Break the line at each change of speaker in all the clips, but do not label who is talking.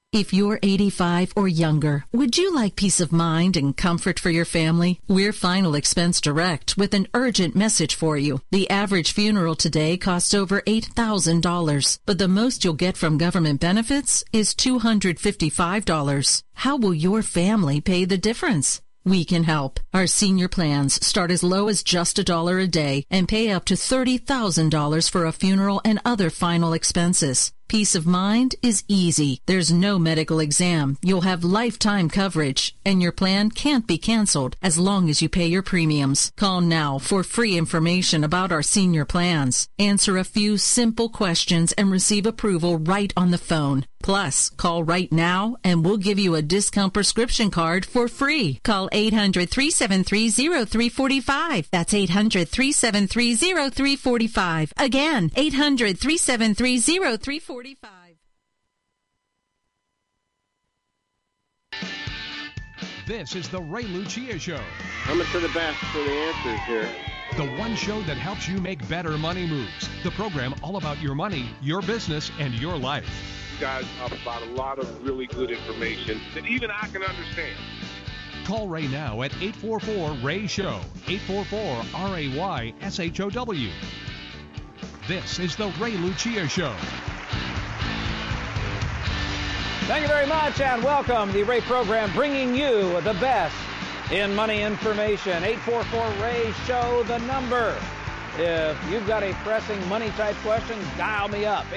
If you're 85 or younger, would you like peace of mind and comfort for your family? We're Final Expense Direct with an urgent message for you. The average funeral today costs over $8,000, but the most you'll get from government benefits is $255. How will your family pay the difference? We can help. Our senior plans start as low as just $1 a day and pay up to $30,000 for a funeral and other final expenses. Peace of mind is easy. There's no medical exam. You'll have lifetime coverage, and your plan can't be canceled as long as you pay your premiums. Call now for free information about our senior plans. Answer a few simple questions and receive approval right on the phone. Plus, call right now and we'll give you a discount prescription card for free. Call 800-373-0345. That's 800-373-0345. Again, 800-373-0345.
This is the Ray Lucia Show.
Coming to the best for the answers here.
The one show that helps you make better money moves. The program all about your money, your business, and your life.
You guys talk about a lot of really good information that even I can understand.
Call Ray now at 844-RAY-SHOW, 844-RAY-SHOW. This is the Ray Lucia Show.
Thank you very much, and welcome to the Ray program, bringing you the best in money information. 844-RAY-SHOW, the number. If you've got a pressing money-type question, dial me up,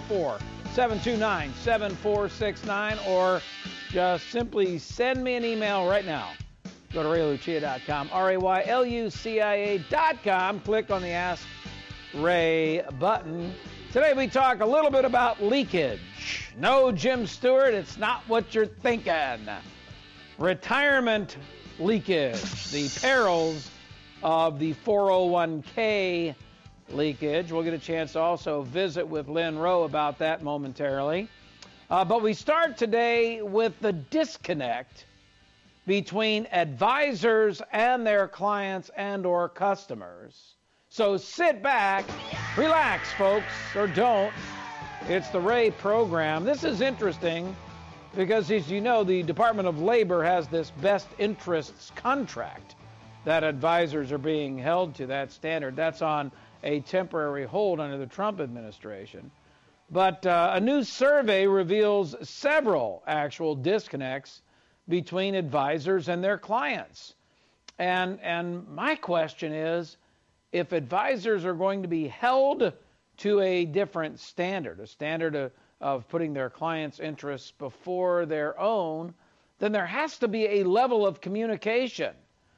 844-729-7469, or just simply send me an email right now. Go to raylucia.com, RAYLUCIA.com. Click on the Ask Ray button. Today we talk a little bit about leakage. No, Jim Stewart, it's not what you're thinking. Retirement leakage, the perils of the 401k leakage. We'll get a chance to also visit with Lynn Rowe about that momentarily. But we start today with the disconnect between advisors and their clients and or customers. So sit back, relax, folks, or don't. It's the Ray program. This is interesting because, as you know, the Department of Labor has this best interests contract that advisors are being held to, that standard. That's on a temporary hold under the Trump administration. But a new survey reveals several actual disconnects between advisors and their clients. And my question is, if advisors are going to be held to a different standard, a standard of putting their clients' interests before their own, then there has to be a level of communication.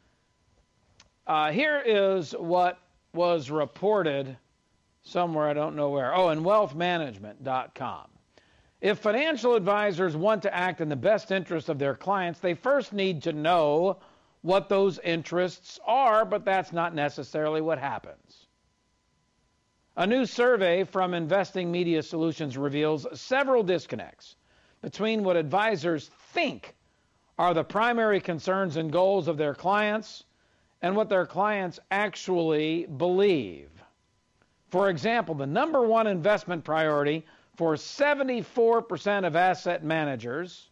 Here is what was reported somewhere, I don't know where. Oh, in wealthmanagement.com. If financial advisors want to act in the best interest of their clients, they first need to know what those interests are, but that's not necessarily what happens. A new survey from Investing Media Solutions reveals several disconnects between what advisors think are the primary concerns and goals of their clients and what their clients actually believe. For example, the number one investment priority for 74% of asset managers,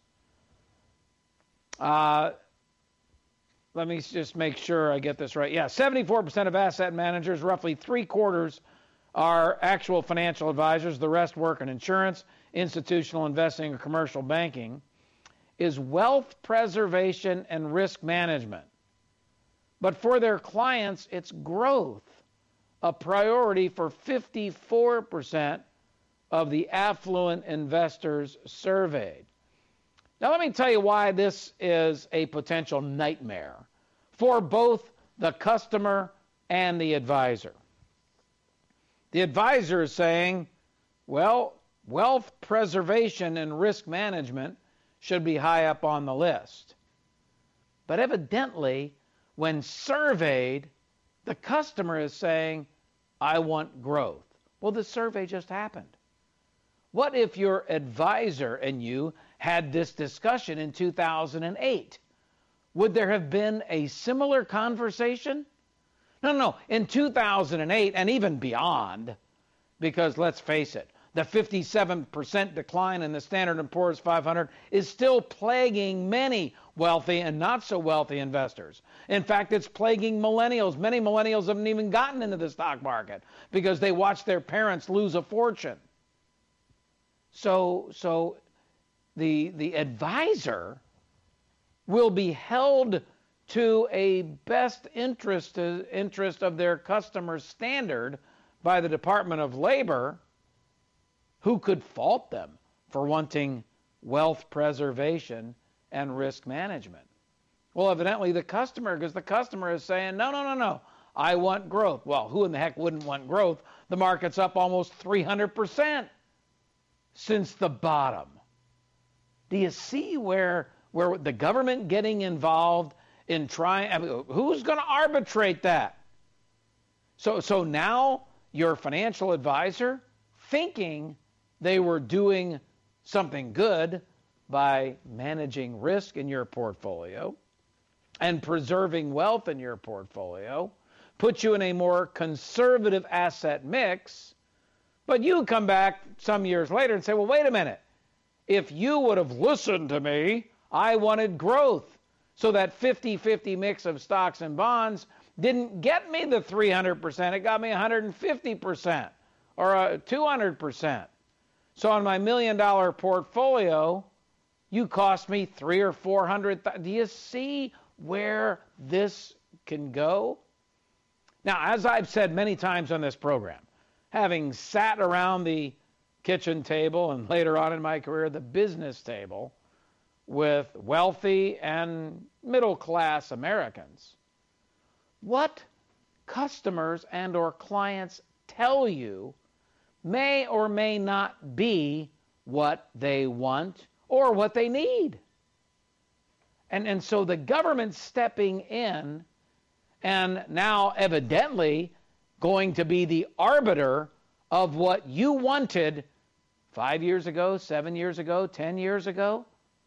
let me just make sure I get this right. Yeah, 74% of asset managers, roughly 3/4 are actual financial advisors. The rest work in insurance, institutional investing, or commercial banking, is wealth preservation and risk management. But for their clients, it's growth, a priority for 54% of the affluent investors surveyed. Now, let me tell you why this is a potential nightmare for both the customer and the advisor. The advisor is saying, well, wealth preservation and risk management should be high up on the list. But evidently, when surveyed, the customer is saying, I want growth. Well, the survey just happened. What if your advisor and you had this discussion in 2008? Would there have been a similar conversation? No. In 2008 and even beyond, because let's face it, The 57% decline in the Standard & Poor's 500 is still plaguing many wealthy and not so wealthy investors. In fact, it's plaguing millennials. Many millennials haven't even gotten into the stock market because they watched their parents lose a fortune. So the advisor will be held to a best interest of their customers' standard by the Department of Labor. Who could fault them for wanting wealth preservation and risk management? Well, evidently the customer, because the customer is saying, no, I want growth. Well, who in the heck wouldn't want growth? The market's up almost 300% since the bottom. Do you see where the government getting involved in trying, who's going to arbitrate that? So now your financial advisor, thinking they were doing something good by managing risk in your portfolio and preserving wealth in your portfolio, put you in a more conservative asset mix, but you come back some years later and say, well, wait a minute. If you would have listened to me, I wanted growth. So that 50-50 mix of stocks and bonds didn't get me the 300%. It got me 150% or 200%. So on my $1 million portfolio, you cost me $300,000 or $400,000. Do you see where this can go? Now, as I've said many times on this program, having sat around the kitchen table and later on in my career, the business table with wealthy and middle-class Americans, what customers and or clients tell you may or may not be what they want or what they need. And so the government stepping in and now evidently going to be the arbiter of what you wanted 5 years ago, 7 years ago, 10 years ago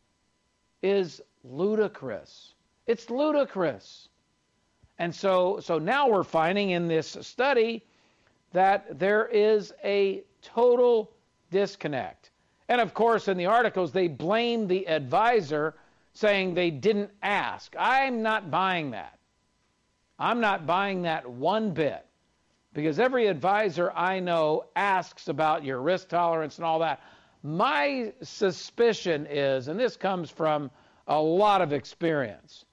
is ludicrous. It's ludicrous. And so now we're finding in this study that there is a total disconnect. And of course, in the articles, they blame the advisor, saying they didn't ask. I'm not buying that. I'm not buying that one bit. Because every advisor I know asks about your risk tolerance and all that. My suspicion is, and this comes from a lot of experience,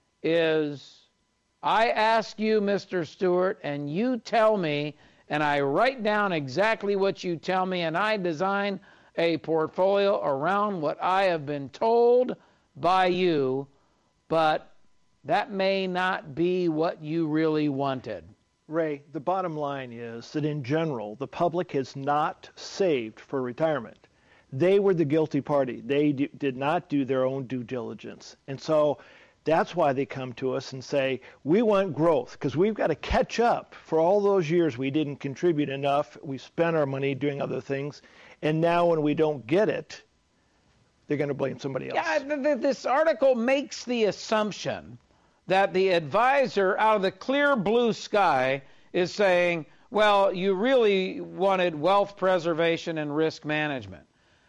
is I ask you, Mr. Stewart, and you tell me, and I write down exactly what you tell me, and I design a portfolio around what I have been told by you, but that may not be what you really wanted.
Ray, the bottom line is that in general, the public is not saved for retirement. They were the guilty party. They did not do their own due diligence. And so that's why they come to us and say, we want growth, because we've got to catch up. For all those years we didn't contribute enough. We spent our money doing other things. And now when we don't get it, they're going to blame somebody else.
Yeah, this article makes the assumption that the advisor out of the clear blue sky is saying, well, you really wanted wealth preservation and risk management.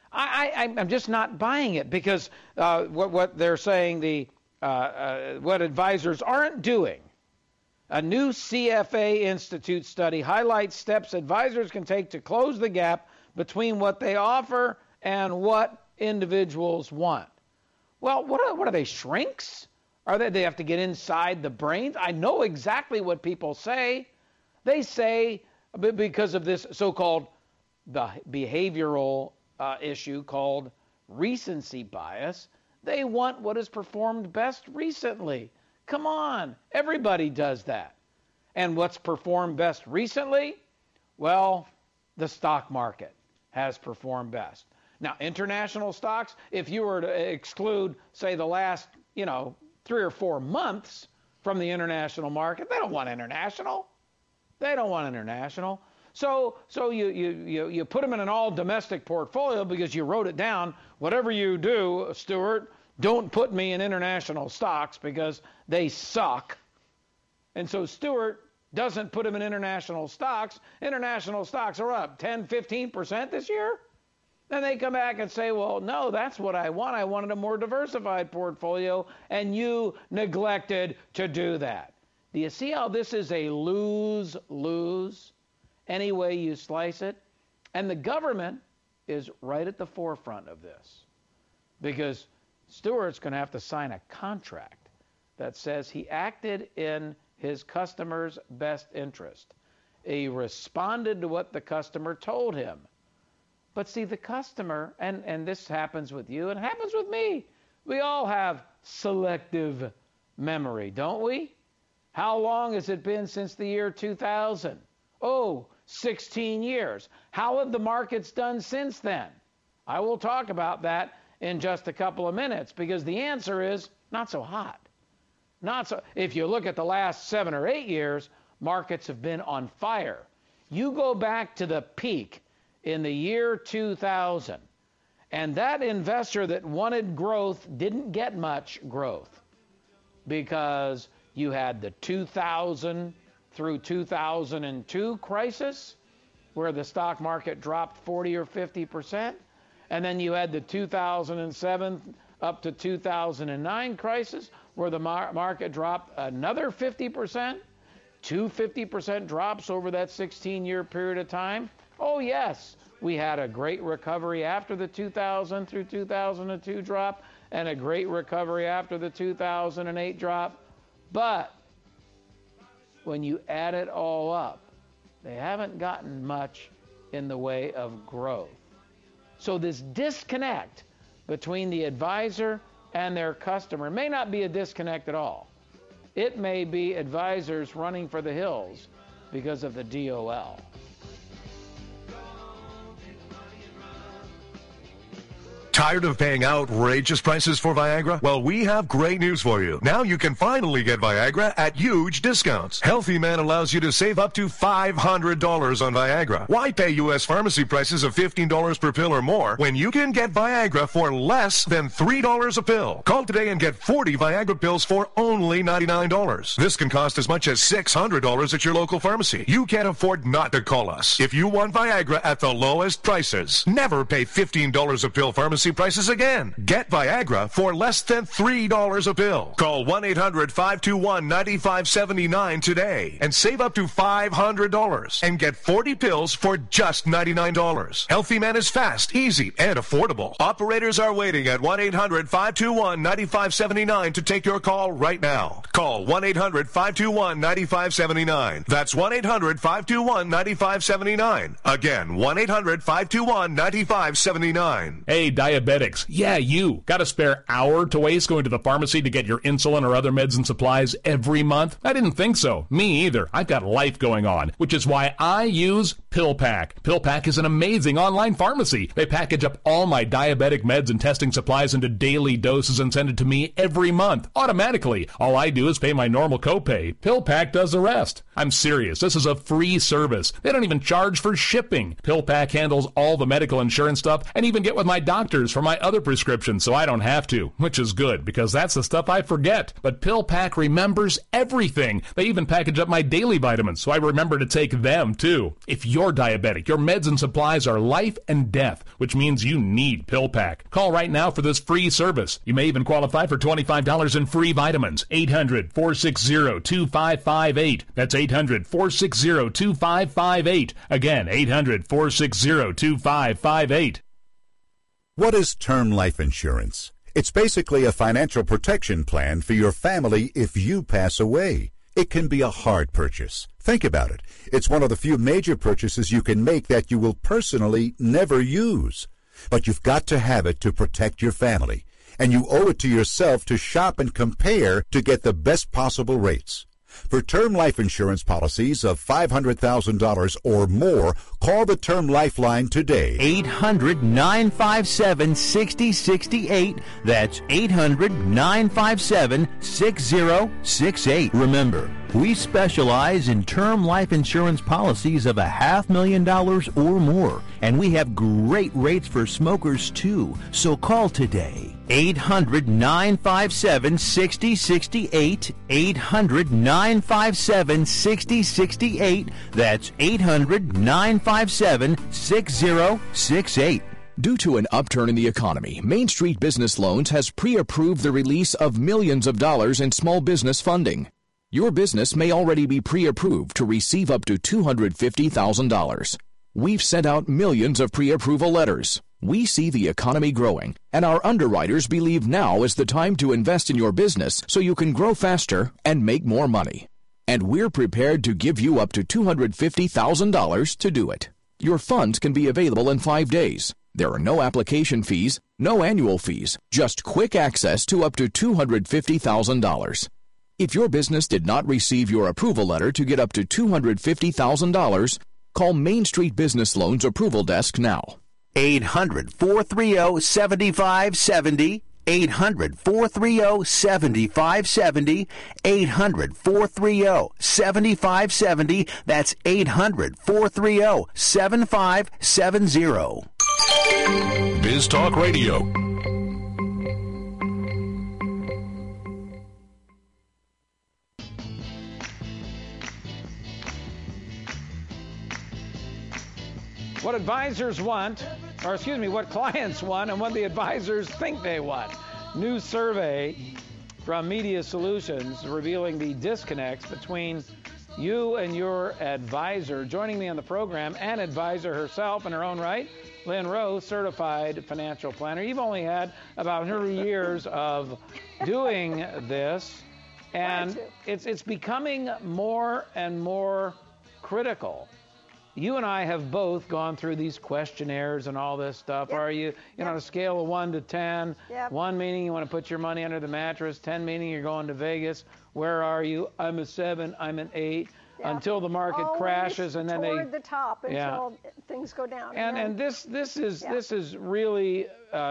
I'm just not buying it, because what they're saying, what advisors aren't doing. A new CFA Institute study highlights steps advisors can take to close the gap between what they offer and what individuals want. Well, what are they, shrinks? They have to get inside the brains? I know exactly what people say. They say, because of this so-called behavioral issue called recency bias, they want what has performed best recently. Come on, everybody does that. And what's performed best recently? Well, the stock market has performed best. Now, international stocks, if you were to exclude, say, the last, 3 or 4 months from the international market, they don't want international. They don't want international. So you put them in an all-domestic portfolio because you wrote it down. Whatever you do, Stewart, don't put me in international stocks because they suck. And so Stewart doesn't put them in international stocks. International stocks are up 10, 15% this year. Then they come back and say, well, no, that's what I want. I wanted a more diversified portfolio, and you neglected to do that. Do you see how this is a lose-lose any way you slice it? And the government is right at the forefront of this, because Stewart's going to have to sign a contract that says he acted in his customer's best interest. He responded to what the customer told him. But see, the customer, and this happens with you, and happens with me. We all have selective memory, don't we? How long has it been since the year 2000? Oh, 16 years. How have the markets done since then? I will talk about that in just a couple of minutes, because the answer is not so hot. Not so. If you look at the last 7 or 8 years, markets have been on fire. You go back to the peak in the year 2000, and that investor that wanted growth didn't get much growth, because you had the 2000 through 2002 crisis, where the stock market dropped 40 or 50%, and then you had the 2007 up to 2009 crisis, where the market dropped another 50%, 50% drops over that 16-year period of time. Oh, yes, we had a great recovery after the 2000 through 2002 drop, and a great recovery after the 2008 drop. But when you add it all up, they haven't gotten much in the way of growth. So this disconnect between the advisor and their customer may not be a disconnect at all. It may be advisors running for the hills because of the DOL.
Tired of paying outrageous prices for Viagra? Well, we have great news for you. Now you can finally get Viagra at huge discounts. Healthy Man allows you to save up to $500 on Viagra. Why pay U.S. pharmacy prices of $15 per pill or more when you can get Viagra for less than $3 a pill? Call today and get 40 Viagra pills for only $99. This can cost as much as $600 at your local pharmacy. You can't afford not to call us. If you want Viagra at the lowest prices, never pay $15 a pill pharmacy prices again. Get Viagra for less than $3 a pill. Call 1-800-521-9579 today and save up to $500 and get 40 pills for just $99. Healthy Man is fast, easy, and affordable. Operators are waiting at 1-800-521-9579 to take your call right now. Call 1-800-521-9579. That's 1-800-521-9579. Again, 1-800-521-9579.
Hey, diabetics, yeah, you. Got a spare hour to waste going to the pharmacy to get your insulin or other meds and supplies every month? I didn't think so. Me either. I've got life going on, which is why I use PillPack. PillPack is an amazing online pharmacy. They package up all my diabetic meds and testing supplies into daily doses and send it to me every month, automatically. All I do is pay my normal copay. PillPack does the rest. I'm serious. This is a free service. They don't even charge for shipping. PillPack handles all the medical insurance stuff and even get with my doctors for my other prescriptions so I don't have to, which is good because that's the stuff I forget. But PillPack remembers everything. They even package up my daily vitamins so I remember to take them too. If you're diabetic, your meds and supplies are life and death, which means you need PillPack. Call right now for this free service. You may even qualify for $25 in free vitamins. 800-460-2558. That's 800-460-2558. Again, 800-460-2558.
What is term life insurance? It's basically a financial protection plan for your family if you pass away. It can be a hard purchase. Think about it. It's one of the few major purchases you can make that you will personally never use. But you've got to have it to protect your family. And you owe it to yourself to shop and compare to get the best possible rates. For term life insurance policies of $500,000 or more, call the Term Lifeline today.
800-957-6068. That's 800-957-6068. Remember, We specialize in term life insurance policies of $500,000 or more, and we have great rates for smokers too. So call today. 800-957-6068. 800-957-6068. That's 800-957-6068.
Due to an upturn in the economy, Main Street Business Loans has pre-approved the release of millions of dollars in small business funding. Your business may already be pre-approved to receive up to $250,000. We've sent out millions of pre-approval letters. We see the economy growing, and our underwriters believe now is the time to invest in your business so you can grow faster and make more money. And we're prepared to give you up to $250,000 to do it. Your funds can be available in 5 days. There are no application fees, no annual fees, just quick access to up to $250,000. If your business did not receive your approval letter to get up to $250,000, call Main Street Business Loans Approval Desk now.
800-430-7570. 800-430-7570. 800-430-7570. That's 800-430-7570.
Biz Talk Radio.
What advisors want, or excuse me, what clients want and what the advisors think they want. New survey from Media Solutions revealing the disconnects between you and your advisor. Joining me on the program, an advisor herself in her own right, Lynn Rose, certified financial planner. You've only had about 100 years of doing this, and it's becoming more and more critical. You and I have both gone through these questionnaires and all this stuff. Yep. Are you on a scale of 1 to 10? Yep. 1 meaning you want to put your money under the mattress, 10 meaning you're going to Vegas. Where are you? I'm a 7, I'm an 8. Yeah. Until the market crashes and then
toward the top until things go down.
And this is really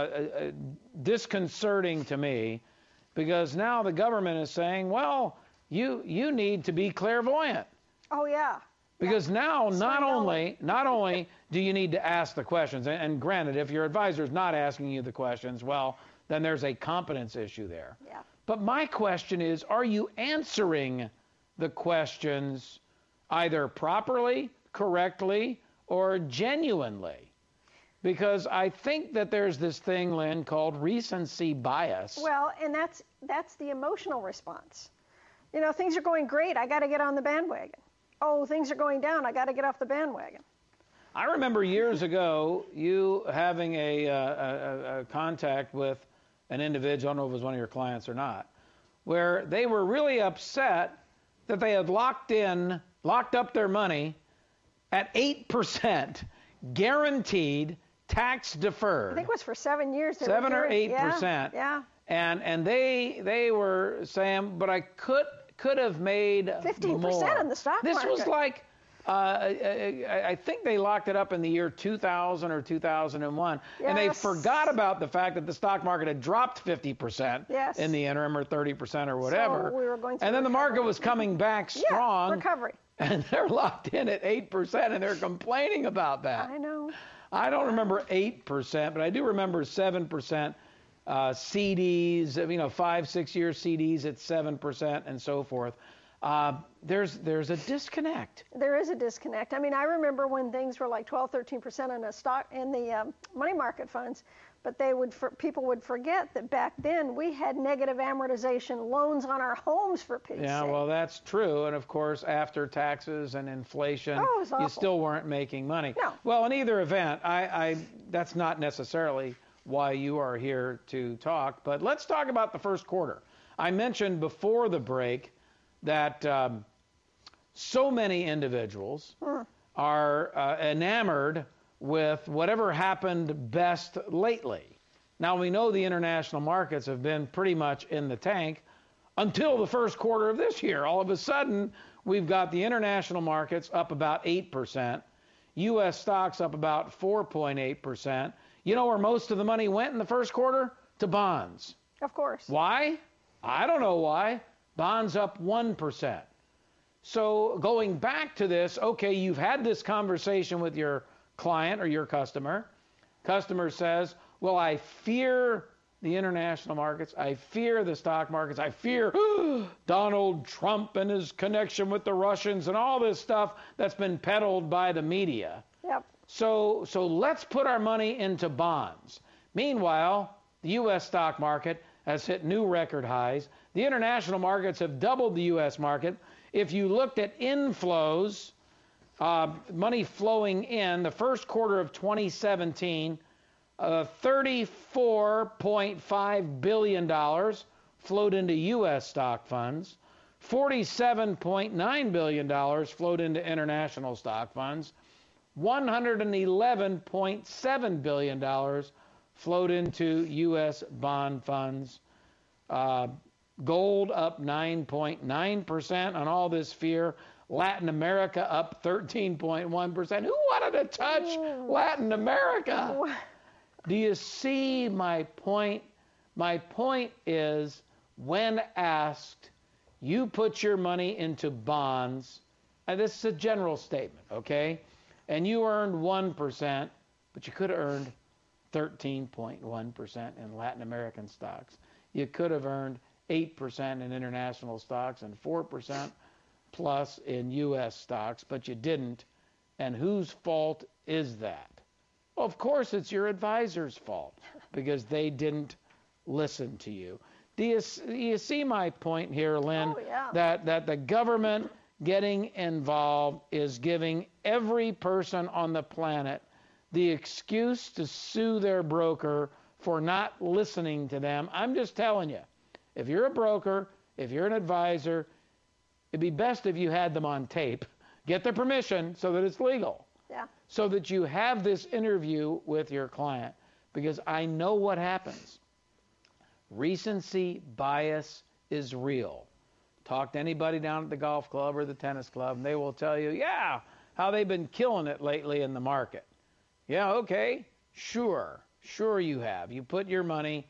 disconcerting to me, because now the government is saying, well, you need to be clairvoyant.
Oh yeah.
Because now not only do you need to ask the questions, and granted, if your advisor is not asking you the questions, well, then there's a competence issue there.
Yeah.
But my question is, are you answering the questions either properly, correctly, or genuinely? Because I think that there's this thing, Lynn, called recency bias.
Well, and that's the emotional response. You know, things are going great, I got to get on the bandwagon. Oh, things are going down, I got to get off the bandwagon.
I remember years ago you having a contact with an individual, I don't know if it was one of your clients or not, where they were really upset that they had locked up their money at 8%, guaranteed, tax deferred.
I think it was for 7 years.
7 or 8%.
Yeah.
And they were saying, but I could have made
15%
more.
in the stock market.
This was like, I think they locked it up in the year 2000 or 2001, yes. And they forgot about the fact that the stock market had dropped 50%
yes.
in the interim, or 30% or whatever.
So we were going through
and then the market was coming back strong.
Yeah, recovery.
And they're locked in at 8%, and they're complaining about that.
I know.
I don't remember 8%, but I do remember 7%. CDs, 5-6 year CDs at 7% and so forth. There's a disconnect.
There is a disconnect. I mean, I remember when things were like 12-13% in a stock in the money market funds, but people would forget that back then we had negative amortization loans on our homes, for Pete's sake.
Yeah, well, that's true. And of course, after taxes and inflation, you still weren't making money.
No.
Well, in either event, that's not necessarily why you are here to talk, but let's talk about the first quarter. I mentioned before the break that so many individuals are enamored with whatever happened best lately. Now, we know the international markets have been pretty much in the tank until the first quarter of this year. All of a sudden, we've got the international markets up about 8%, U.S. stocks up about 4.8%. You know where most of the money went in the first quarter? To bonds.
Of course.
Why? I don't know why. Bonds up 1%. So going back to this, okay, you've had this conversation with your client or your customer. Customer says, well, I fear the international markets. I fear the stock markets. I fear Donald Trump and his connection with the Russians and all this stuff that's been peddled by the media.
Yep.
So let's put our money into bonds. Meanwhile, the U.S. stock market has hit new record highs. The international markets have doubled the U.S. market. If you looked at inflows, money flowing in, the first quarter of 2017, $34.5 billion flowed into U.S. stock funds. $47.9 billion flowed into international stock funds. $111.7 billion flowed into U.S. bond funds. Gold up 9.9% on all this fear. Latin America up 13.1%. Who wanted to touch Latin America? Do you see my point? My point is, when asked, you put your money into bonds, and this is a general statement, okay? And you earned 1%, but you could have earned 13.1% in Latin American stocks. You could have earned 8% in international stocks and 4% plus in U.S. stocks, but you didn't. And whose fault is that? Well, of course, it's your advisor's fault because they didn't listen to you. Do you see my point here, Lynn?
Oh, yeah.
That the government getting involved is giving every person on the planet the excuse to sue their broker for not listening to them. I'm just telling you, if you're a broker, if you're an advisor, it'd be best if you had them on tape. Get their permission so that it's legal.
Yeah.
So that you have this interview with your client, because I know what happens. Recency bias is real. Talk to anybody down at the golf club or the tennis club, and they will tell you, yeah, how they've been killing it lately in the market. Yeah, okay, sure you have. You put your money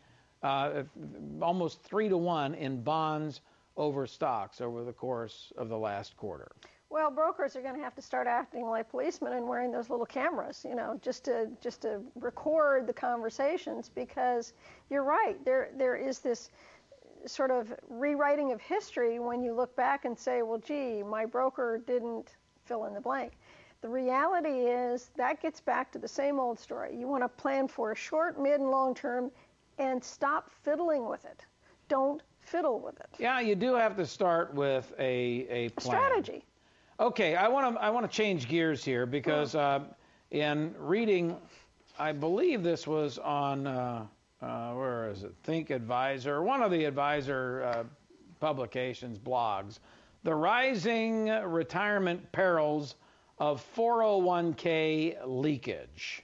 almost 3-to-1 in bonds over stocks over the course of the last quarter.
Well, brokers are going to have to start acting like policemen and wearing those little cameras, just to record the conversations, because you're right. There is this sort of rewriting of history when you look back and say, well, gee, my broker didn't fill in the blank. The reality is that gets back to the same old story. You want to plan for a short, mid, and long term and stop fiddling with it. Don't fiddle with it.
Yeah, you do have to start with a plan.
Strategy.
Okay, I want to change gears here because in reading, I believe this was on where is it? Think Advisor, one of the advisor publications, blogs, the rising retirement perils of 401k leakage.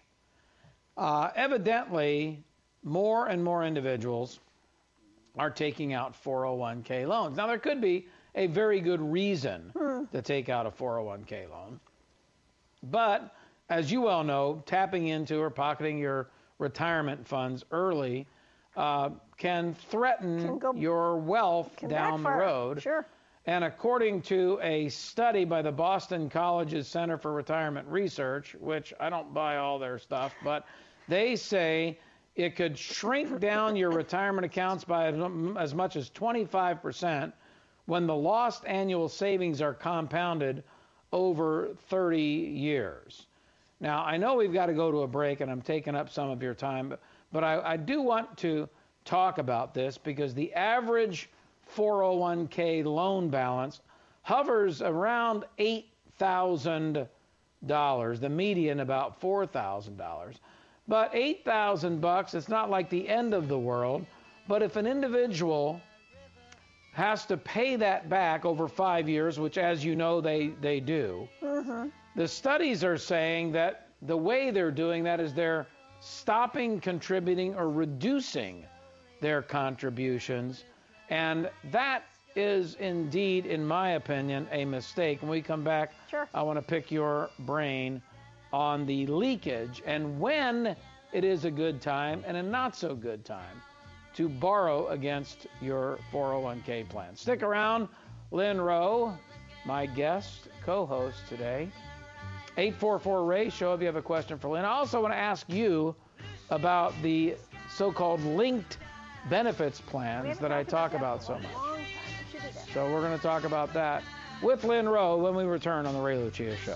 Evidently, more and more individuals are taking out 401k loans. Now, there could be a very good reason to take out a 401k loan. But as you well know, tapping into or pocketing your retirement funds early can threaten your wealth down the road.
Sure.
And according to a study by the Boston College's Center for Retirement Research, which I don't buy all their stuff, but they say it could shrink down your retirement accounts by as much as 25% when the lost annual savings are compounded over 30 years. Now, I know we've got to go to a break, and I'm taking up some of your time, but I do want to talk about this because the average 401k loan balance hovers around $8,000, the median about $4,000. But $8,000, it's not like the end of the world, but if an individual has to pay that back over 5 years, which, as you know, they do. The studies are saying that the way they're doing that is they're stopping contributing or reducing their contributions. And that is indeed, in my opinion, a mistake. When we come back, I want to pick your brain on the leakage and when it is a good time and a not so good time to borrow against your 401k plan. Stick around. Lynn Rowe, my guest, co-host today. 844-RAY show if you have a question for Lynn. I also want to ask you about the so-called linked benefits plans that I talk about so much. So we're going to talk about that with Lynn Rowe when we return on the Ray Lucia Show.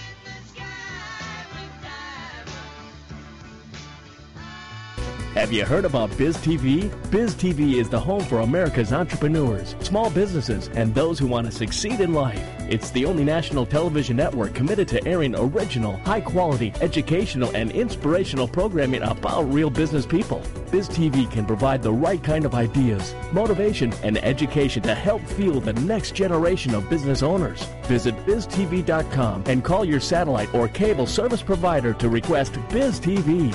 Have you heard about BizTV? BizTV is the home for America's entrepreneurs, small businesses, and those who want to succeed in life. It's the only national television network committed to airing original, high-quality, educational, and inspirational programming about real business people. BizTV can provide the right kind of ideas, motivation, and education to help fuel the next generation of business owners. Visit BizTV.com and call your satellite or cable service provider to request BizTV.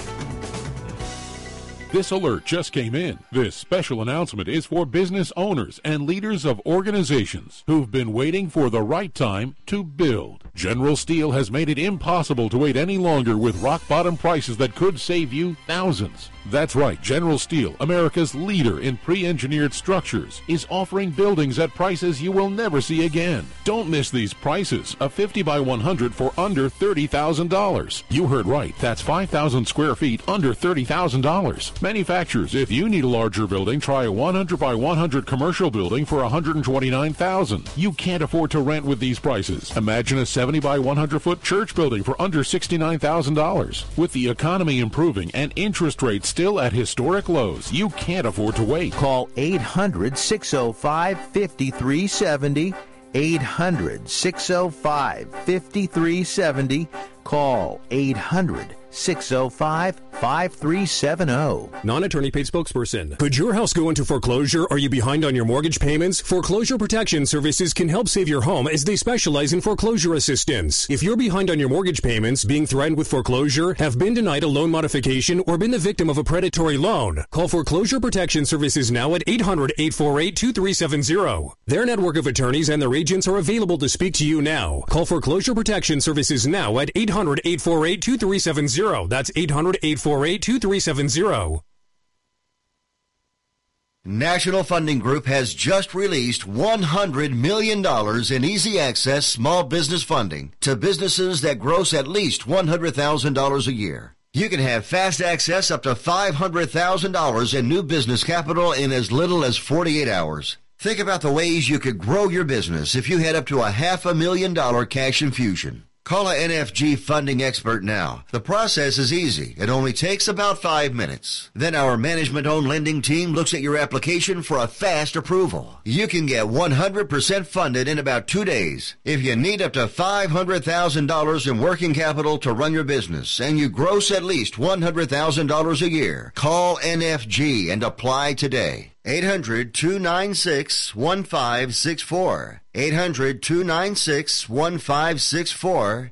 This alert just came in. This special announcement is for business owners and leaders of organizations who've been waiting for the right time to build. General Steel has made it impossible to wait any longer with rock-bottom prices that could save you thousands. That's right, General Steel, America's leader in pre-engineered structures, is offering buildings at prices you will never see again. Don't miss these prices. A 50 by 100 for under $30,000. You heard right. That's 5,000 square feet under $30,000. Manufacturers, if you need a larger building, try a 100 by 100 commercial building for $129,000. You can't afford to rent with these prices. Imagine a 70 by 100 foot church building for under $69,000. With the economy improving and interest rates still at historic lows, you can't afford to wait.
Call 800-605-5370. 800-605-5370. Call 800-605-5370.
Non-attorney paid spokesperson. Could your house go into foreclosure? Are you behind on your mortgage payments? Foreclosure Protection Services can help save your home as they specialize in foreclosure assistance. If you're behind on your mortgage payments, being threatened with foreclosure, have been denied a loan modification, or been the victim of a predatory loan, call Foreclosure Protection Services now at 800-848-2370. Their network of attorneys and their agents are available to speak to you now. Call Foreclosure Protection Services now at 800-848-2370. That's 800-848-2370.
National Funding Group has just released $100 million in easy access small business funding to businesses that gross at least $100,000 a year. You can have fast access up to $500,000 in new business capital in as little as 48 hours. Think about the ways you could grow your business if you had up to a $500,000 cash infusion. Call a NFG funding expert now. The process is easy. It only takes about 5 minutes. Then our management-owned lending team looks at your application for a fast approval. You can get 100% funded in about 2 days. If you need up to $500,000 in working capital to run your business and you gross at least $100,000 a year, call NFG and apply today. 800-296-1564. 800-296-1564.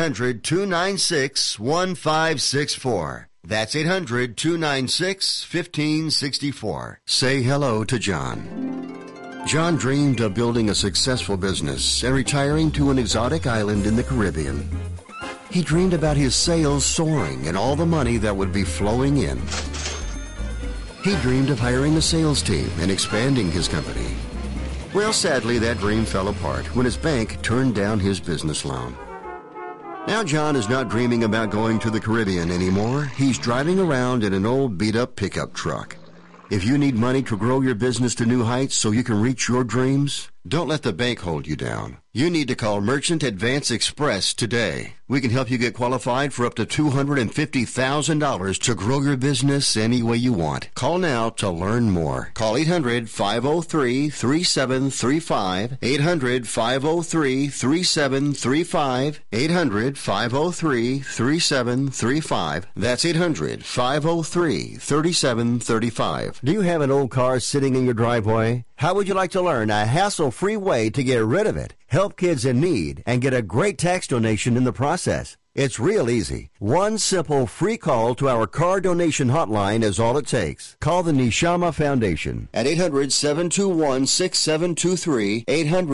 800-296-1564. That's 800-296-1564. Say hello to John. John dreamed of building a successful business and retiring to an exotic island in the Caribbean. He dreamed about his sales soaring and all the money that would be flowing in. He dreamed of hiring a sales team and expanding his company. Well, sadly, that dream fell apart when his bank turned down his business loan. Now John is not dreaming about going to the Caribbean anymore. He's driving around in an old beat-up pickup truck. If you need money to grow your business to new heights so you can reach your dreams, don't let the bank hold you down. You need to call Merchant Advance Express today. We can help you get qualified for up to $250,000 to grow your business any way you want. Call now to learn more. Call 800-503-3735. 800-503-3735. 800-503-3735. That's 800-503-3735. Do you have an old car sitting in your driveway? How would you like to learn a hassle-free way to get rid of it, help kids in need, and get a great tax donation in the process? It's real easy. One simple free call to our car donation hotline is all it takes. Call the Neshama Foundation at 800-721-6723,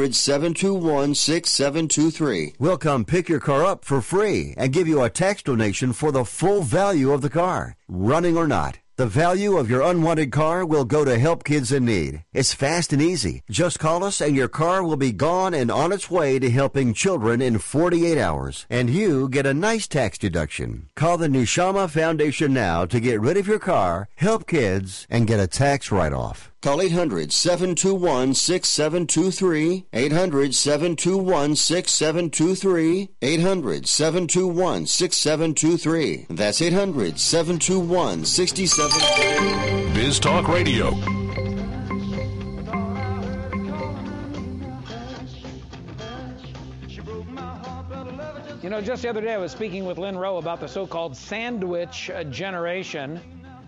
800-721-6723. We'll come pick your car up for free and give you a tax donation for the full value of the car, running or not. The value of your unwanted car will go to Help Kids in Need. It's fast and easy. Just call us and your car will be gone and on its way to helping children in 48 hours. And you get a nice tax deduction. Call the Neshama Foundation now to get rid of your car, help kids, and get a tax write-off. Call 800-721-6723, 800-721-6723, 800-721-6723. That's 800-721-6723.
Biz Talk Radio.
You know, just the other day I was speaking with Lynn Rowe about the so-called sandwich generation.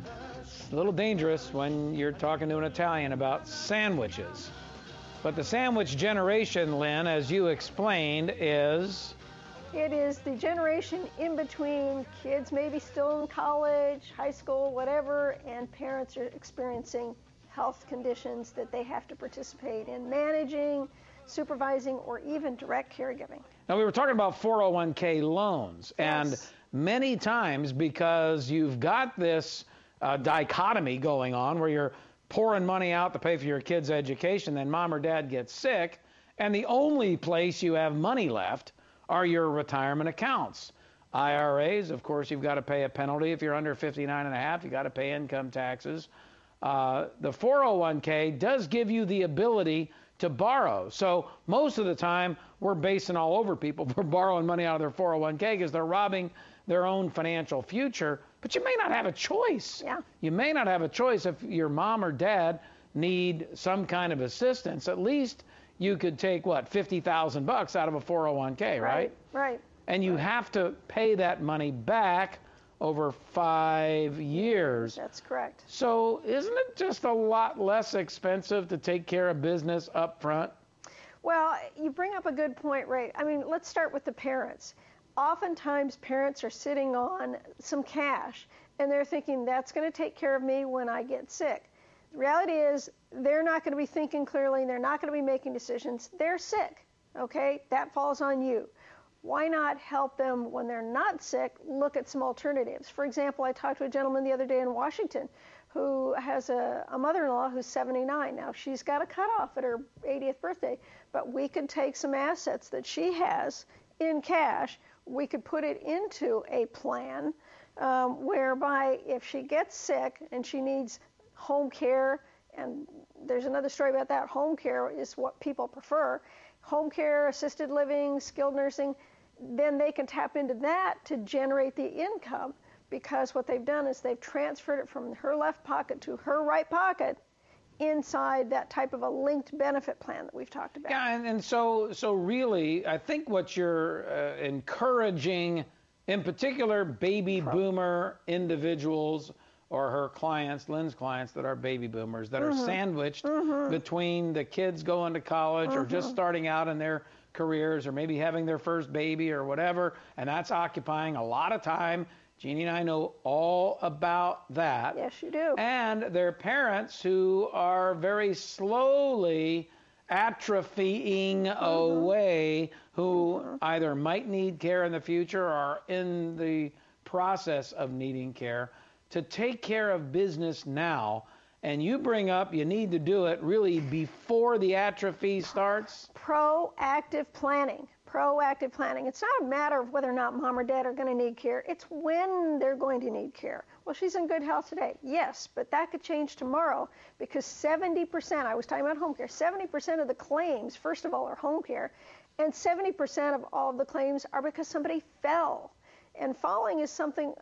A little dangerous when you're talking to an Italian about sandwiches. But the sandwich generation, Lynn, as you explained, is...
It is the generation in between kids maybe still in college, high school, whatever, and parents are experiencing health conditions that they have to participate in managing, supervising, or even direct caregiving.
Now, we were talking about 401k loans, and many times because you've got this dichotomy going on where you're pouring money out to pay for your kid's education, then mom or dad gets sick, and the only place you have money left are your retirement accounts. IRAs, of course, you've got to pay a penalty. If you're under 59 and a half, you've got to pay income taxes. The 401k does give you the ability to borrow. So most of the time, we're basing all over people for borrowing money out of their 401k because they're robbing their own financial future. But you may not have a choice.
Yeah.
You may not have a choice if your mom or dad need some kind of assistance. At least you could take, what, $50,000 out of a 401k, right?
Right.
And you have to pay that money back over 5 years.
That's correct.
So isn't it just a lot less expensive to take care of business up front?
Well, you bring up a good point, Ray. I mean, let's start with the parents. Oftentimes, parents are sitting on some cash, and they're thinking, that's going to take care of me when I get sick. The reality is, they're not going to be thinking clearly, and they're not going to be making decisions. They're sick, okay? That falls on you. Why not help them when they're not sick, look at some alternatives? For example, I talked to a gentleman the other day in Washington who has a mother-in-law who's 79. Now, she's got a cutoff at her 80th birthday, but we could take some assets that she has in cash. We could put it into a plan whereby if she gets sick and she needs home care, and there's another story about that, home care is what people prefer, home care, assisted living, skilled nursing, then they can tap into that to generate the income, because what they've done is they've transferred it from her left pocket to her right pocket inside that type of a linked benefit plan that we've talked about.
Yeah, and so really, I think what you're encouraging, in particular, baby boomer individuals or her clients, Lynn's clients that are baby boomers, that are sandwiched between the kids going to college or just starting out in their careers or maybe having their first baby or whatever, and that's occupying a lot of time. Jeannie and I know all about that.
Yes, you do.
And their parents who are very slowly atrophying away, who either might need care in the future or are in the process of needing care, to take care of business now. And you bring up you need to do it really before the atrophy starts.
Proactive planning. Proactive planning. It's not a matter of whether or not mom or dad are going to need care. It's when they're going to need care. Well, she's in good health today. Yes, but that could change tomorrow because 70%, I was talking about home care, 70% of the claims, first of all, are home care, and 70% of all of the claims are because somebody fell. And falling is something,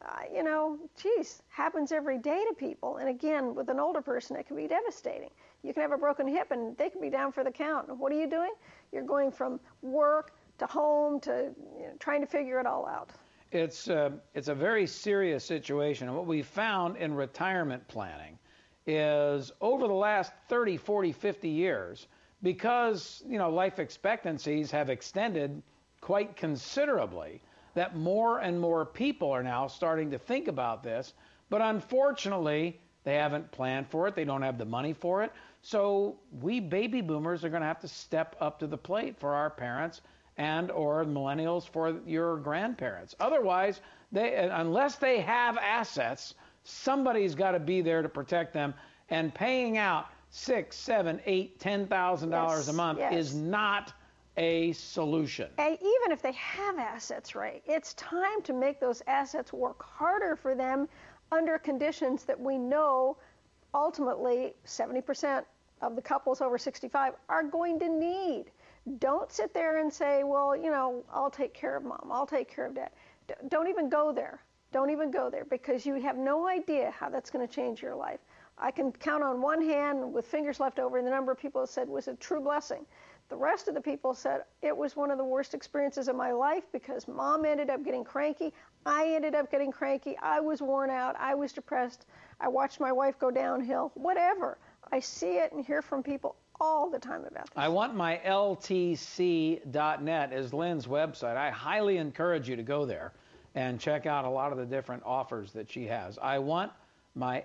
happens every day to people. And again, with an older person, it can be devastating. You can have a broken hip and they can be down for the count. And what are you doing? You're going from work to home to trying to figure it all out.
It's a very serious situation. And what we found in retirement planning is over the last 30, 40, 50 years, because life expectancies have extended quite considerably, that more and more people are now starting to think about this, but unfortunately, they haven't planned for it. They don't have the money for it. So we baby boomers are going to have to step up to the plate for our parents and or millennials for your grandparents. Otherwise, unless they have assets Somebody's got to be there to protect them, and paying out $6,000, $7,000, $8,000, $10,000 a month is not a solution.
Even if they have assets, Ray, it's time to make those assets work harder for them under conditions that we know ultimately 70% of the couples over 65 are going to need. Don't sit there and say, well, you know, I'll take care of mom, I'll take care of dad. Don't even go there. Don't even go there, because you have no idea how that's going to change your life. I can count on one hand with fingers left over the number of people that said it was a true blessing. The rest of the people said it was one of the worst experiences of my life because mom ended up getting cranky. I ended up getting cranky. I was worn out. I was depressed. I watched my wife go downhill. Whatever. I see it and hear from people all the time about this.
I want my LTC.net is Lynn's website. I highly encourage you to go there and check out a lot of the different offers that she has. I want my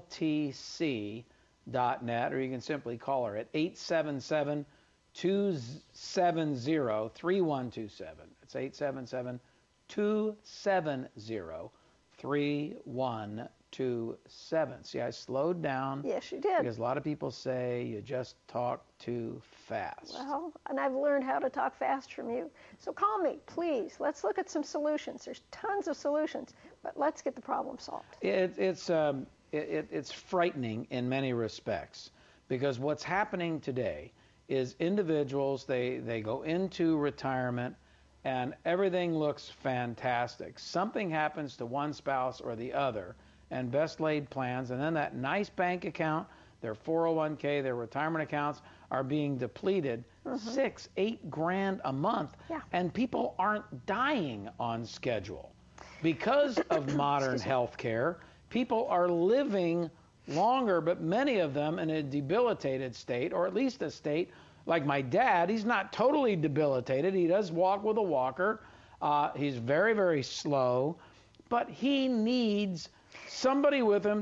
LTC.net, or you can simply call her at 877-270-3127. It's 877-270-3127. See, I slowed down.
Yes, you did.
Because a lot of people say you just talk too fast.
Well, and I've learned how to talk fast from you. So call me, please. Let's look at some solutions. There's tons of solutions, but let's get the problem solved.
It's frightening in many respects, because what's happening today is individuals, they go into retirement and everything looks fantastic. Something happens to one spouse or the other, and best laid plans, and then that nice bank account, their 401k, their retirement accounts are being depleted, $6,000-8,000 a month, and people aren't dying on schedule. Because of modern health care, people are living longer, but many of them in a debilitated state, or at least a state like my dad. He's not totally debilitated. He does walk with a walker. He's very, very slow, but he needs somebody with him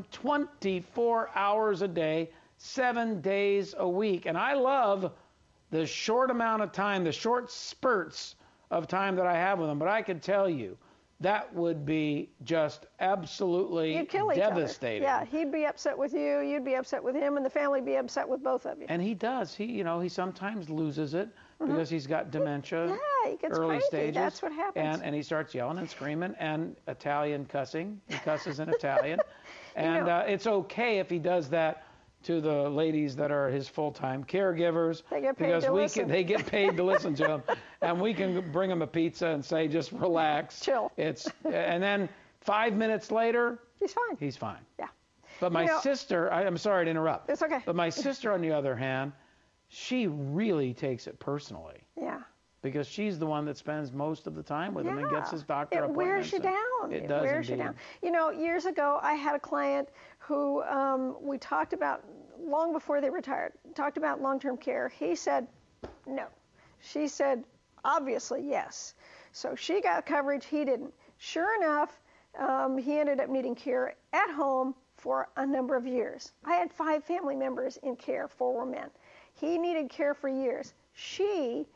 24 hours a day, 7 days a week. And I love the short amount of time, the short spurts of time that I have with him. But I can tell you, that would be just absolutely
You'd kill each
devastating.
Other. Yeah, he'd be upset with you, you'd be upset with him, and the family would be upset with both of you.
And he does. He sometimes loses it because he's got dementia.
Yeah, he gets
early
crazy.
stages.
That's what happens.
And he starts yelling and screaming and Italian cussing. He cusses in Italian. And it's okay if he does that to the ladies that are his full-time caregivers,
they get paid
because
to listen.
They get paid to listen to him, and we can bring him a pizza and say, just relax,
chill.
And then 5 minutes later,
he's fine.
He's fine.
Yeah.
But my sister, I'm sorry to interrupt.
It's okay.
But my sister, on the other hand, she really takes it personally.
Yeah.
Because she's the one that spends most of the time with him and gets his doctor appointments.
It wears you down.
It does
wears
indeed.
You down. You know, years ago, I had a client who we talked about long before they retired, talked about long-term care. He said no. She said, obviously, yes. So she got coverage, he didn't. Sure enough, he ended up needing care at home for a number of years. I had 5 family members in care, 4 were men. He needed care for years. She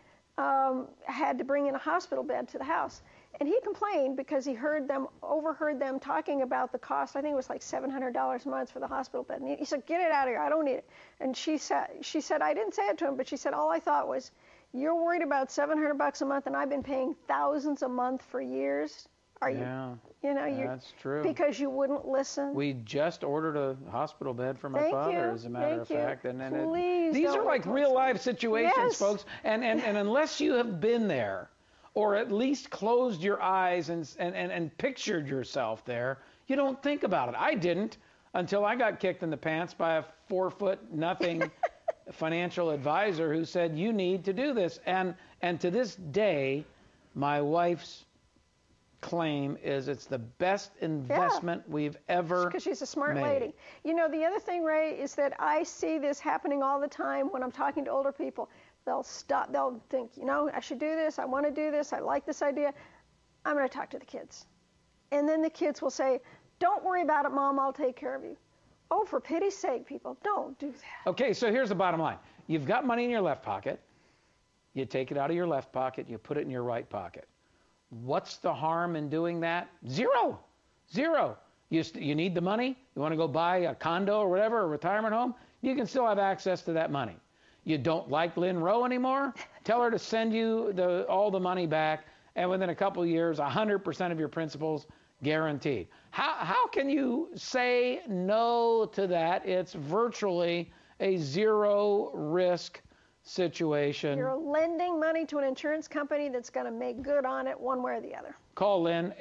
had to bring in a hospital bed to the house. And he complained because he overheard them talking about the cost. I think it was like $700 a month for the hospital bed. And he said, get it out of here, I don't need it. And she said, I didn't say it to him, but she said, all I thought was, you're worried about $700 a month, and I've been paying thousands a month for years. Are you?
Yeah, that's true.
Because you wouldn't listen.
We just ordered a hospital bed for my father, as a matter of fact. And these are like real life situations, folks. And unless you have been there, or at least closed your eyes and pictured yourself there, you don't think about it. I didn't until I got kicked in the pants by a 4'0" financial advisor who said, you need to do this. And to this day, my wife's claim is it's the best investment we've ever
because she's a smart
made.
lady. You know, the other thing, Ray, is that I see this happening all the time when I'm talking to older people. They'll stop. They'll think, I should do this. I want to do this. I like this idea. I'm going to talk to the kids. And then the kids will say, don't worry about it, Mom. I'll take care of you. Oh, for pity's sake, people, don't do that.
Okay, so here's the bottom line. You've got money in your left pocket. You take it out of your left pocket. You put it in your right pocket. What's the harm in doing that? Zero. You need the money? You want to go buy a condo or whatever, a retirement home? You can still have access to that money. You don't like Lynn Rowe anymore? Tell her to send you all the money back, and within a couple of years, 100% of your principal's guaranteed. How can you say no to that? It's virtually a zero risk situation.
You're lending money to an insurance company that's going to make good on it one way or the other.
Call Lynn,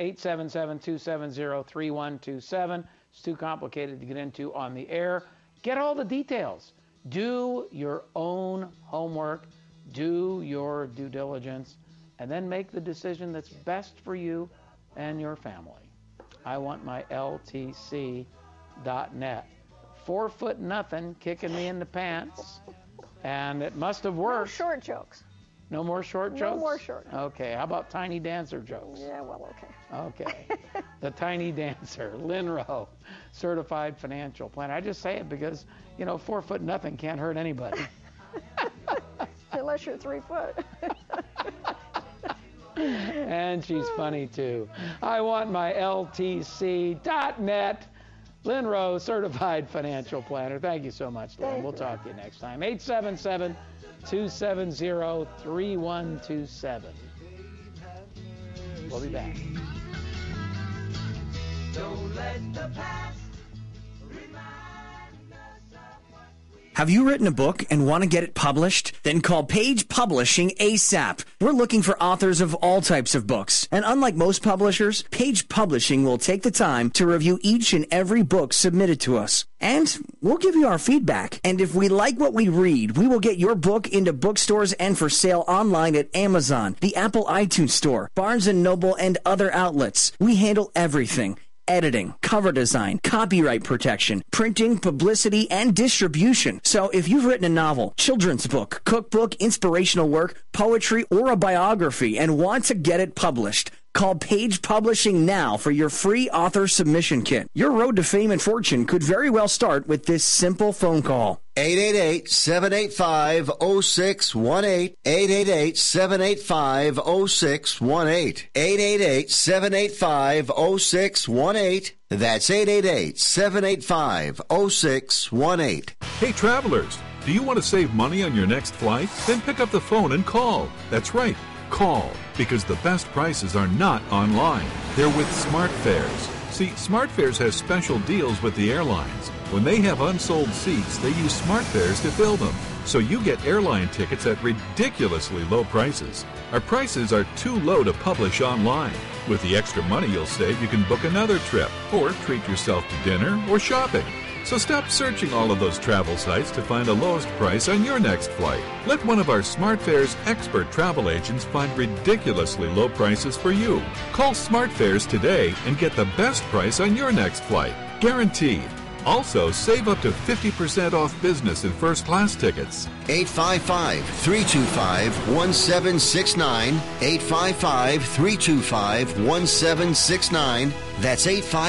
877-270-3127. It's too complicated to get into on the air. Get all the details. Do your own homework. Do your due diligence. And then make the decision that's best for you and your family. I want my LTC.net. 4 foot nothing kicking me in the pants. And it must have worked.
No short jokes.
No more short jokes?
No more short jokes.
Okay. How about Tiny Dancer jokes?
Yeah, well, okay.
Okay. The Tiny Dancer, Lynn Rowe, certified financial planner. I just say it because, 4 foot nothing can't hurt anybody.
Unless you're 3 foot.
And she's funny, too. I want my LTC.net. Lynn Rowe, certified financial planner. Thank you so much, Lynn. We'll talk to you next time. 877-270-3127. We'll be back.
Don't let the past.
Have you written a book and want to get it published? Then call Page Publishing ASAP. We're looking for authors of all types of books. And unlike most publishers, Page Publishing will take the time to review each and every book submitted to us. And we'll give you our feedback. And if we like what we read, we will get your book into bookstores and for sale online at Amazon, the Apple iTunes Store, Barnes & Noble, and other outlets. We handle everything. Editing, cover design, copyright protection, printing, publicity, and distribution. So if you've written a novel, children's book, cookbook, inspirational work, poetry, or a biography and want to get it published, call Page Publishing now for your free author submission kit. Your road to fame and fortune could very well start with this simple phone call.
888-785-0618. 888-785-0618. 888-785-0618. That's 888-785-0618.
Hey, travelers, do you want to save money on your next flight? Then pick up the phone and call. That's right, call, because the best prices are not online. They're with SmartFares. See, SmartFares has special deals with the airlines. When they have unsold seats, they use SmartFares to fill them. So you get airline tickets at ridiculously low prices. Our prices are too low to publish online. With the extra money you'll save, you can book another trip or treat yourself to dinner or shopping. So stop searching all of those travel sites to find the lowest price on your next flight. Let one of our SmartFares expert travel agents find ridiculously low prices for you. Call SmartFares today and get the best price on your next flight. Guaranteed. Also, save up to 50% off business and first class tickets.
855-325-1769. 855-325-1769. That's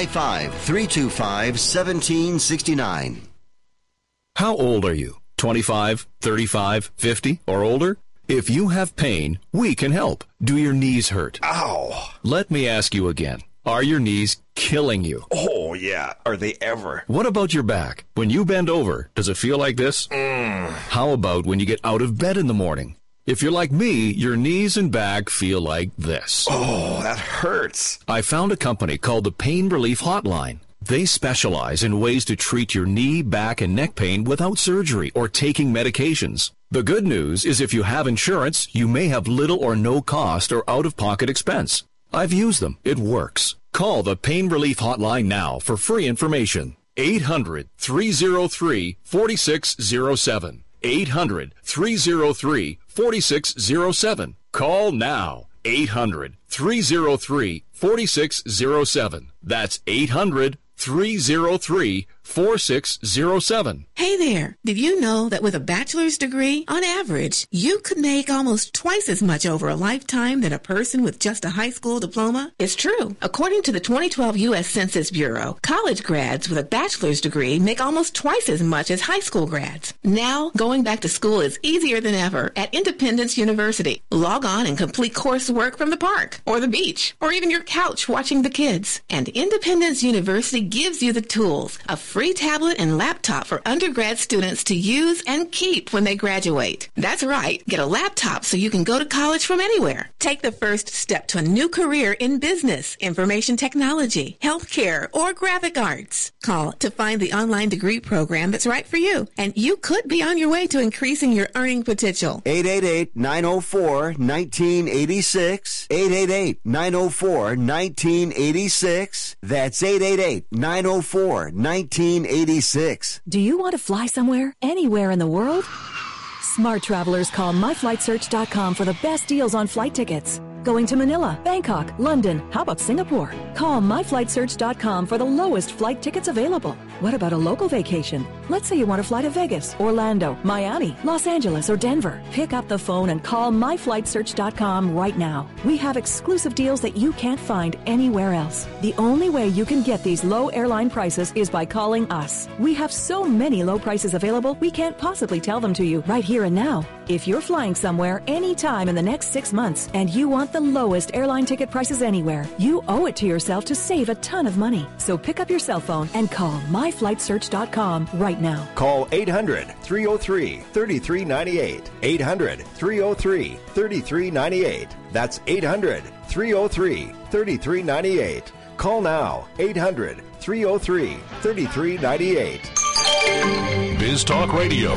855-325-1769.
How old are you? 25, 35, 50, or older? If you have pain, we can help. Do your knees hurt?
Ow!
Let me ask you again. Are your knees killing you?
Oh, yeah. Are they ever?
What about your back? When you bend over, does it feel like this? How about when you get out of bed in the morning? If you're like me, your knees and back feel like this.
Oh, that hurts.
I found a company called the Pain Relief Hotline. They specialize in ways to treat your knee, back, and neck pain without surgery or taking medications. The good news is if you have insurance, you may have little or no cost or out-of-pocket expense. I've used them. It works. Call the Pain Relief Hotline now for free information. 800-303-4607. 800-303-4607. Call now. 800-303-4607. That's 800-303-4607. 4607.
Hey there. Did you know that with a bachelor's degree, on average, you could make almost twice as much over a lifetime than a person with just a high school diploma? It's true. According to the 2012 U.S. Census Bureau, college grads with a bachelor's degree make almost twice as much as high school grads. Now, going back to school is easier than ever at Independence University. Log on and complete coursework from the park, or the beach, or even your couch watching the kids. And Independence University gives you the tools, a free tablet and laptop for undergrad students to use and keep when they graduate. That's right. Get a laptop so you can go to college from anywhere. Take the first step to a new career in business, information technology, healthcare, or graphic arts. Call to find the online degree program that's right for you, and you could be on your way to increasing your earning potential.
888-904-1986. 888-904-1986. That's 888-904-1986.
Do you want to fly somewhere, anywhere in the world? Smart travelers call myflightsearch.com for the best deals on flight tickets. Going to Manila, Bangkok, London, how about Singapore? Call myflightsearch.com for the lowest flight tickets available. What about a local vacation? Let's say you want to fly to Vegas, Orlando, Miami, Los Angeles, or Denver. Pick up the phone and call myflightsearch.com right now. We have exclusive deals that you can't find anywhere else. The only way you can get these low airline prices is by calling us. We have so many low prices available, we can't possibly tell them to you right here and now. If you're flying somewhere anytime in the next 6 months and you want the lowest airline ticket prices anywhere, you owe it to yourself to save a ton of money. So pick up your cell phone and call myflightsearch.com right now.
Call 800-303-3398. 800-303-3398. That's 800-303-3398. Call now. 800-303-3398.
Biz Talk Radio.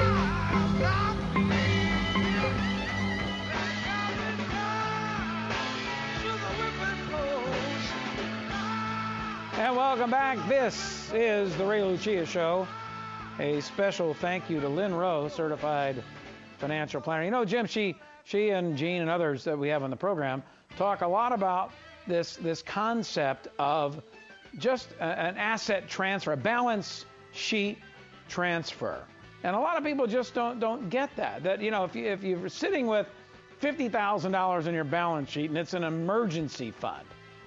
And welcome back. This is the Ray Lucia Show. A special thank you to Lynn Rowe, certified financial planner. You know, Jim, she and Gene and others that we have on the program talk a lot about this concept of just an asset transfer, a balance sheet transfer. And a lot of people just don't get that. That, you know, if you're sitting with $50,000 in your balance sheet and it's an emergency fund,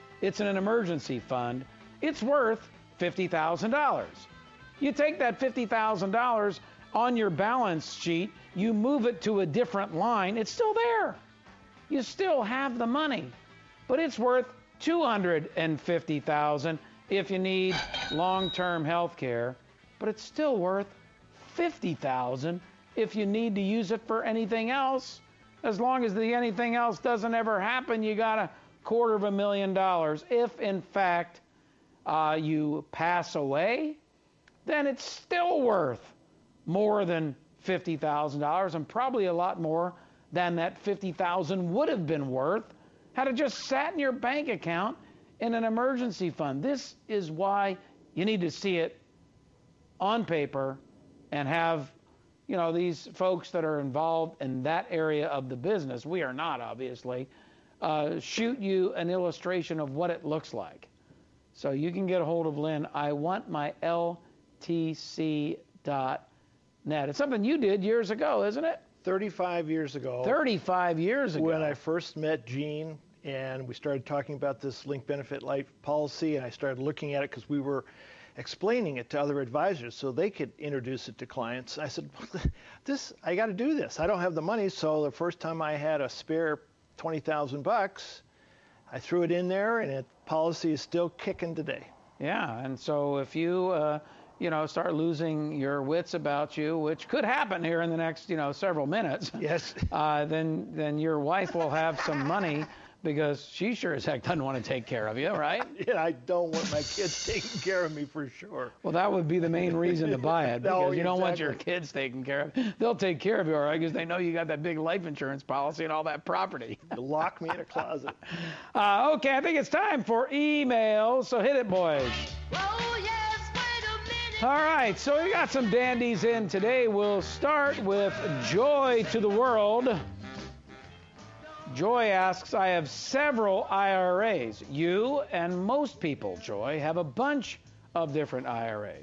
it's worth $50,000. You take that $50,000 on your balance sheet, you move it to a different line, it's still there. You still have the money, but it's worth $250,000 if you need long-term health care, but it's still worth $50,000 if you need to use it for anything else. As long as the anything else doesn't ever happen, you got $250,000. If in fact you pass away, then it's still worth more than $50,000 and probably a lot more than that $50,000 would have been worth had it just sat in your bank account in an emergency fund. This is why you need to see it on paper and have, you know, these folks that are involved in that area of the business, we are not obviously, shoot you an illustration of what it looks like. So you can get a hold of Lynn. I want my LTC.net. It's something you did years ago, isn't it?
35 years ago.
35 years ago.
When I first met Gene and we started talking about this linked benefit life policy, and I started looking at it because we were explaining it to other advisors so they could introduce it to clients. I said, I got to do this. I don't have the money. So the first time I had a spare $20,000, I threw it in there, and the policy is still kicking today.
Yeah, and so if you, start losing your wits about you, which could happen here in the next, several minutes.
Yes.
Then your wife will have some money because she sure as heck doesn't want to take care of you, right?
Yeah, I don't want my kids taking care of me for sure.
Well, that would be the main reason to buy it, because you don't want your kids taken care of. They'll take care of you, all right, because they know you got that big life insurance policy and all that property.
You lock me in a closet.
Okay, I think it's time for emails, so hit it, boys.
Oh, yes, wait a minute.
All right, so we got some dandies in today. We'll start with Joy to the World. Joy asks, I have several IRAs. You and most people, Joy, have a bunch of different IRAs.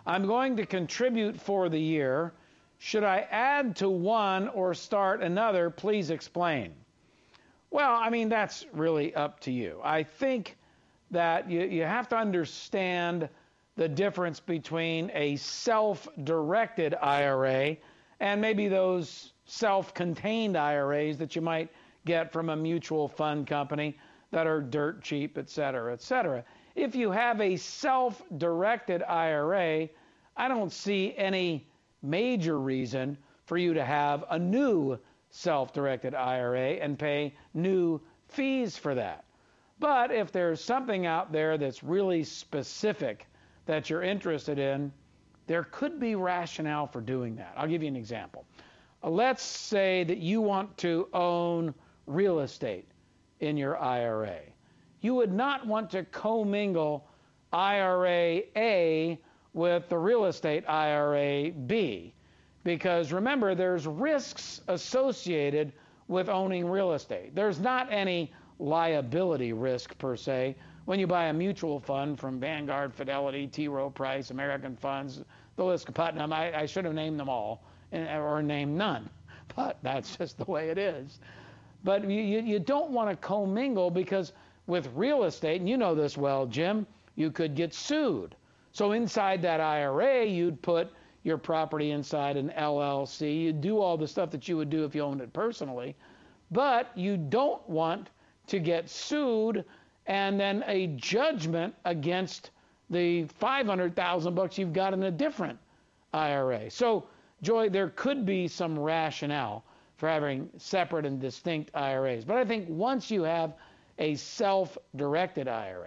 I'm going to contribute for the year. Should I add to one or start another? Please explain. Well, I mean, that's really up to you. I think that you have to understand the difference between a self-directed IRA and maybe those self-contained IRAs that you might get from a mutual fund company that are dirt cheap, et cetera, et cetera. If you have a self-directed IRA, I don't see any major reason for you to have a new self-directed IRA and pay new fees for that. But if there's something out there that's really specific that you're interested in, there could be rationale for doing that. I'll give you an example. Let's say that you want to own real estate in your IRA. You would not want to commingle IRA A with the real estate IRA B, because remember, there's risks associated with owning real estate. There's not any liability risk per se when you buy a mutual fund from Vanguard, Fidelity, T. Rowe Price, American Funds, the list, Putnam. I should have named them all or named none, but that's just the way it is. But you don't want to commingle, because with real estate, and you know this well, Jim, you could get sued. So inside that IRA, you'd put your property inside an LLC. You'd do all the stuff that you would do if you owned it personally, but you don't want to get sued and then a judgment against the $500,000 you've got in a different IRA. So, Joy, there could be some rationale for having separate and distinct IRAs. But I think once you have a self-directed IRA,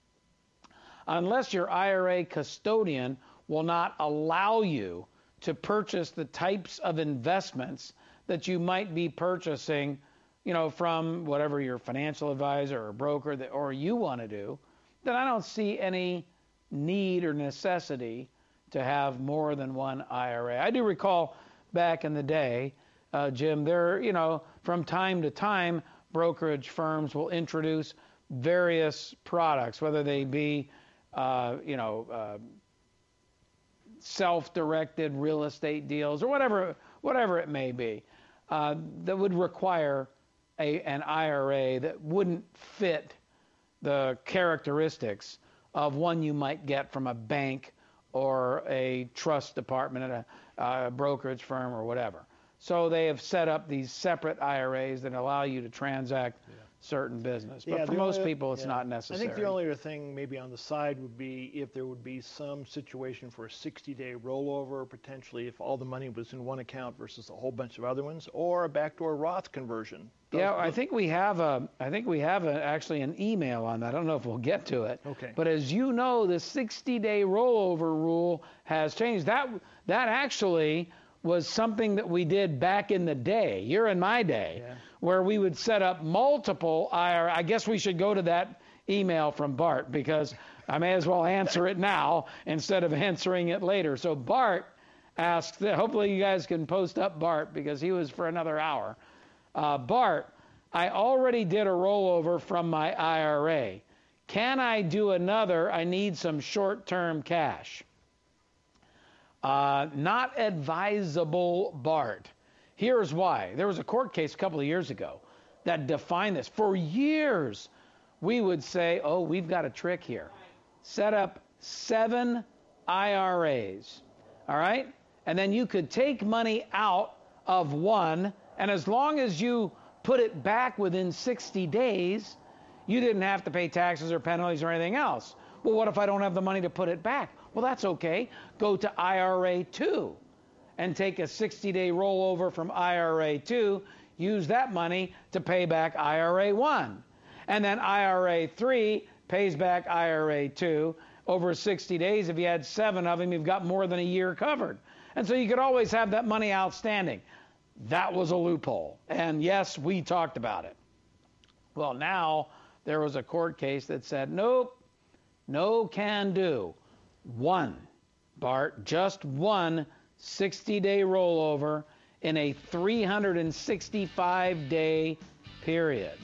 unless your IRA custodian will not allow you to purchase the types of investments that you might be purchasing, from whatever your financial advisor or broker or you want to do, then I don't see any need or necessity to have more than one IRA. I do recall back in the day, Jim, from time to time, brokerage firms will introduce various products, whether they be, self-directed real estate deals or whatever it may be, that would require an IRA that wouldn't fit the characteristics of one you might get from a bank or a trust department at a brokerage firm or whatever. So they have set up these separate IRAs that allow you to transact certain business. But for most people, it's not necessary.
I think the only other thing maybe on the side would be if there would be some situation for a 60-day rollover, potentially if all the money was in one account versus a whole bunch of other ones, or a backdoor Roth conversion.
I think we have actually an email on that. I don't know if we'll get to it.
Okay.
But as you know, the 60-day rollover rule has changed. That actually was something that we did back in the day, your and my day, where we would set up multiple IRA. I guess we should go to that email from Bart, because I may as well answer it now instead of answering it later. So Bart asked, hopefully you guys can post up Bart, because he was for another hour. Bart, I already did a rollover from my IRA. Can I do another? I need some short-term cash. Not advisable, Bart. Here's why. There was a court case a couple of years ago that defined this. For years, we would say, we've got a trick here. Set up 7 IRAs, all right? And then you could take money out of one, and as long as you put it back within 60 days, you didn't have to pay taxes or penalties or anything else. Well, what if I don't have the money to put it back? Well, that's okay. Go to IRA 2 and take a 60-day rollover from IRA 2. Use that money to pay back IRA 1. And then IRA 3 pays back IRA 2. Over 60 days, if you had 7 of them, you've got more than a year covered. And so you could always have that money outstanding. That was a loophole. And yes, we talked about it. Well, now there was a court case that said, nope, no can do. One, Bart, just one 60-day rollover in a 365-day period.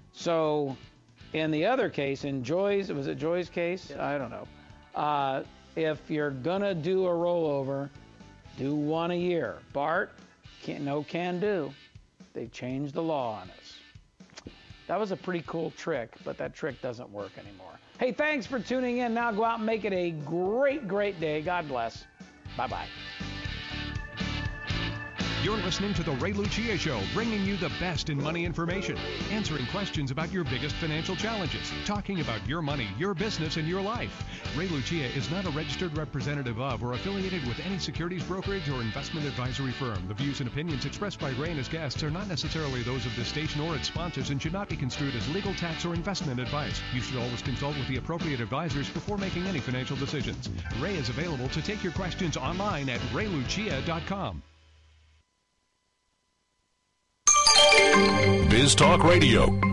So in the other case, in Joy's, was it Joy's case?
Yes.
I don't know. if you're going to do a rollover, do one a year. Bart, can do. They changed the law on us. That was a pretty cool trick, but that trick doesn't work anymore. Hey, thanks for tuning in. Now go out and make it a great, great day. God bless. Bye-bye.
You're listening to The Ray Lucia Show, bringing you the best in money information, answering questions about your biggest financial challenges, talking about your money, your business, and your life. Ray Lucia is not a registered representative of or affiliated with any securities brokerage or investment advisory firm. The views and opinions expressed by Ray and his guests are not necessarily those of this station or its sponsors and should not be construed as legal, tax, or investment advice. You should always consult with the appropriate advisors before making any financial decisions. Ray is available to take your questions online at raylucia.com.
Biz Talk Radio.